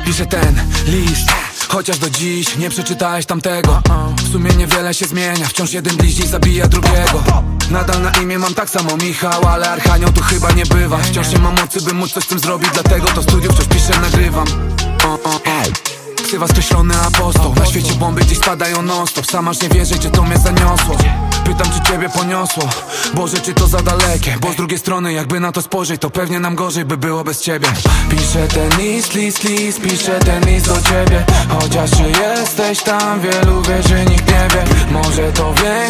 piszę ten list, chociaż do dziś nie przeczytałeś tamtego. W sumie niewiele się zmienia, wciąż jeden bliźni zabija drugiego. Nadal na imię mam tak samo Michał, ale Archanioł tu chyba nie bywa. Wciąż nie mam mocy, by móc coś z tym zrobić, dlatego to studiów wciąż piszę, nagrywam. Ksywa skreślony apostoł. Na świecie bomby gdzieś spadają non stop. Sam aż nie wierzę, gdzie to mnie zaniosło. Pytam, czy ciebie poniosło. Boże, czy to za dalekie? Bo z drugiej strony, jakby na to spojrzeć, to pewnie nam gorzej by było bez ciebie. Piszę ten list, piszę ten list do ciebie. Chociaż czy jesteś tam, wielu wie, że nikt nie wie. Może to więcej